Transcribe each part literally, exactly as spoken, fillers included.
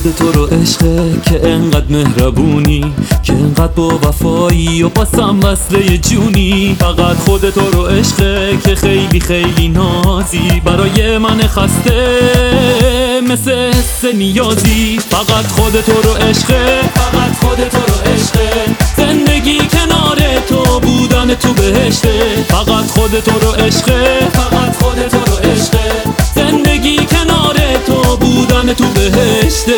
خود تو رو عشقه که انقدر مهربونی، که انقدر با وفایی و باسم وصله جونی. فقط خود تو رو عشقه که خیلی خیلی نازی، برای من خسته مثل حس نیازی. فقط خود تو رو عشقه، فقط خود تو رو عشقه، زندگی کنار تو بودن تو بهشته. فقط خود تو رو عشقه، فقط خود تو رو عشقه، زندگی کنار تو بودن تو بهشته.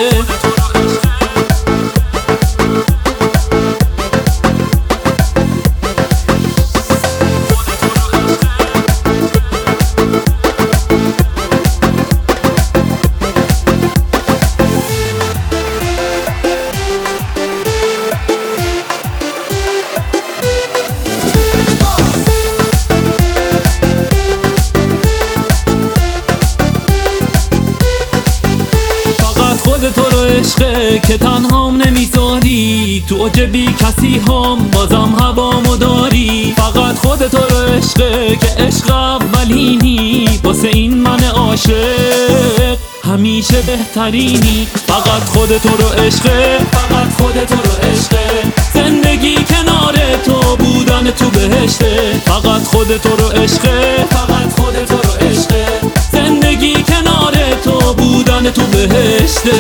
خود تو رو عشقه که تنهام نمیذاری، تو عجبی کسی هم بازم هوامو داری. فقط خود تو رو عشقه که عشق اولینی، واسه این من عاشق همیشه بهترینی. فقط خود تو رو عشقه، فقط خود تو رو عشقه، زندگی کنار تو بودن تو بهشته. فقط خود تو رو عشقه، فقط خود تو رو عشقه، زندگی کنار تو بودن تو بهشته.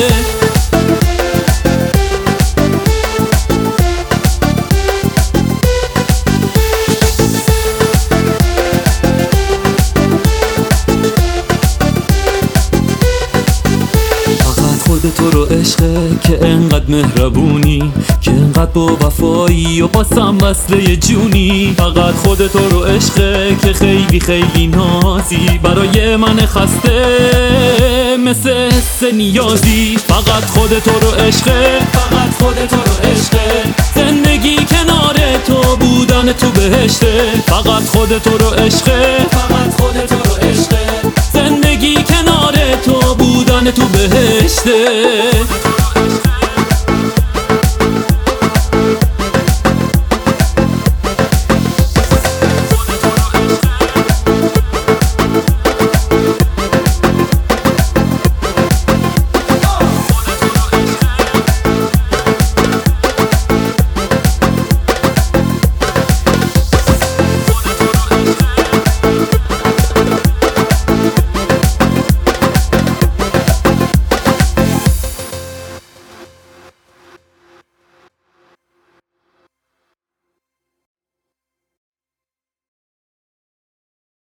خود تو رو عشقه که انقدر مهربونی، که انقدر با وفایی و باسم وصله جونی. فقط خود تو رو عشقه که خیلی خیلی نازی، برای من خسته مثل حس نیازی. فقط خود تو رو عشقه، فقط خود تو رو عشقه، زندگی کنار تو بودن تو بهشته. فقط خود تو رو عشقه، فقط خود تو رو عشقه، زندگی کنار تو بودن تو بهشته.